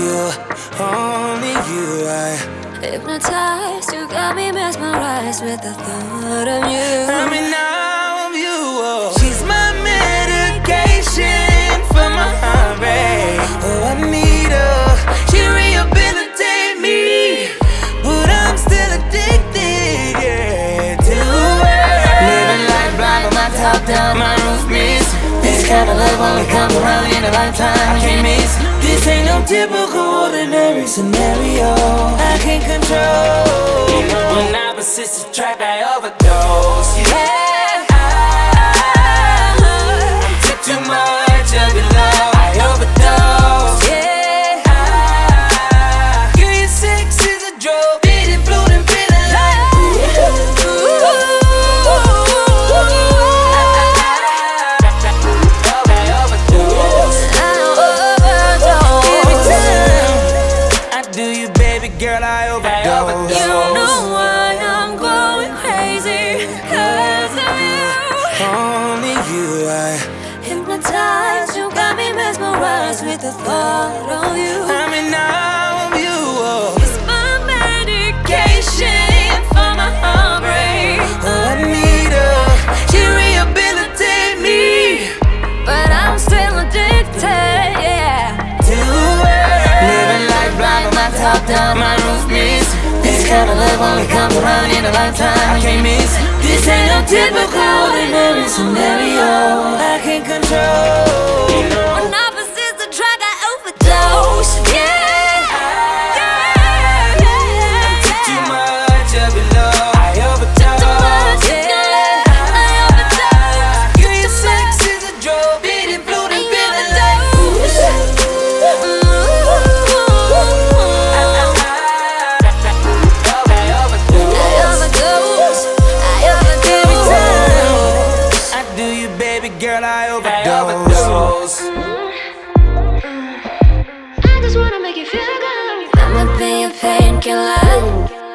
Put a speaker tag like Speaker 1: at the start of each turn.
Speaker 1: only you. I
Speaker 2: hypnotized, you got me mesmerized with the thought of you.
Speaker 1: I'm in awe of you. Oh. She's my medication for my heartbreak. Oh, I need her. She rehabilitate me, but I'm still addicted, yeah, to her. Living life blind with my top down, my roof missed. This kind of love only comes around in a lifetime. I can't miss. This ain't no typical ordinary scenario I can't control. You know when opposites attract, I overdose. Yeah, I took too much of your love, I overdose. Yeah, girl, your sex is a drug, feeding, floating, feeling like girl, I overdose.
Speaker 2: You know why I'm going crazy, 'cause of you.
Speaker 1: Only you, I
Speaker 2: Hypnotized, you got me mesmerized with the thought of you.
Speaker 1: I'm in awe of you. Oh.
Speaker 2: It's my medication for my heartbreak.
Speaker 1: Oh, I need her. She rehabilitate me,
Speaker 2: But I'm still addicted, yeah,
Speaker 1: to her. Living life blind with my top down, my roof missed. This kind of love only comes around in a lifetime. I can't miss. This ain't no typical ordinary scenario I can't control. You know
Speaker 2: when opposites attract, I overdose, yeah, yeah, yeah.
Speaker 1: too much of your love, I overdose.
Speaker 2: Too much, yeah, I overdose.
Speaker 1: Girl, your sex is a drug, feeding, floating, feeling like girl, I overdose.
Speaker 2: I just wanna make you feel good. I'ma be a painkiller.